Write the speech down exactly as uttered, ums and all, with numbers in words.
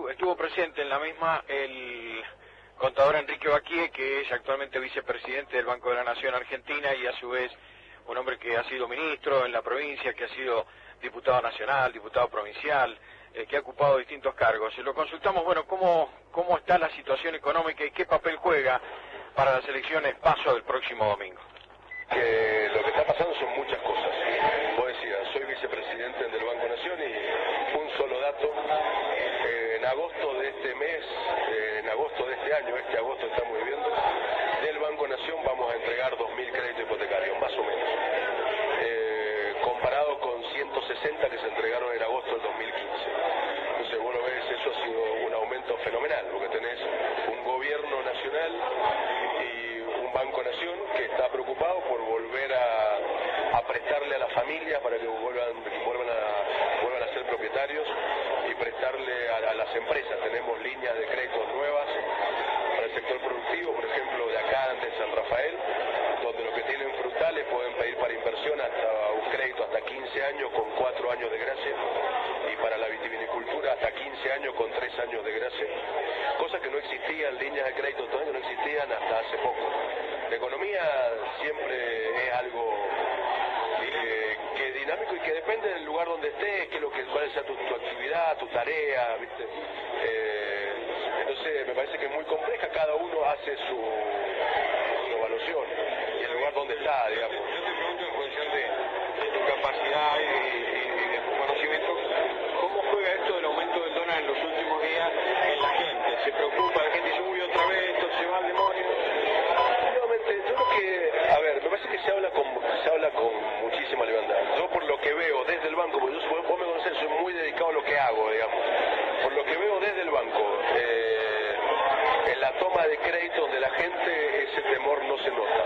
estuvo presente en la misma el contador Enrique Baquie, que es actualmente vicepresidente del Banco de la Nación Argentina y a su vez un hombre que ha sido ministro en la provincia, que ha sido diputado nacional, diputado provincial, eh, que ha ocupado distintos cargos. Y lo consultamos, bueno, cómo, cómo está la situación económica y qué papel juega para las elecciones PASO del próximo domingo. Que lo que está pasando son muchas cosas. Vos decías, soy vicepresidente del Banco Nación y un solo dato, eh, en agosto de este mes, eh, en agosto de este año, este agosto estamos viviendo, del Banco Nación vamos a entregar dos mil créditos hipotecarios, más o menos, eh, comparado con ciento sesenta que se entregaron en agosto del dos mil quince. Entonces vos lo ves, eso ha sido un aumento fenomenal, porque tenés un gobierno nacional y un Banco Nación que está preocupado por volver a, a prestarle a las familias para que vuelvan, vuelvan, a, vuelvan a ser propietarios y prestarle a, a las empresas. Tenemos líneas de créditos nuevas para el sector productivo, por ejemplo, de acá de San Rafael, donde los que tienen frutales pueden pedir para inversión hasta un crédito hasta quince años con cuatro años de gracia, y para la vitivinicultura hasta quince años con tres años de gracia, cosas que no existían, líneas de crédito todavía no existían hasta hace poco. La economía siempre es algo eh, que es dinámico y que depende del lugar donde estés, que lo que, cuál sea tu, tu actividad, tu tarea, ¿viste? Eh, entonces me parece que es muy compleja, cada uno hace su, su evaluación y el lugar donde está, digamos. Yo te pregunto en función de, de tu capacidad y, y, y de tu conocimiento, ¿cómo juega esto del aumento del dólar en los últimos días en la gente? ¿Se preocupa? La gente dice, uy, otra vez, esto se va al demonio. Nuevamente, yo creo que, a ver, me parece que se habla con, se habla con muchísima libertad. Yo por lo que veo desde el banco, porque yo, vos me conocés, soy muy dedicado a lo que hago, digamos. Por lo que veo desde el banco, eh, en la toma de crédito donde la gente ese temor no se nota.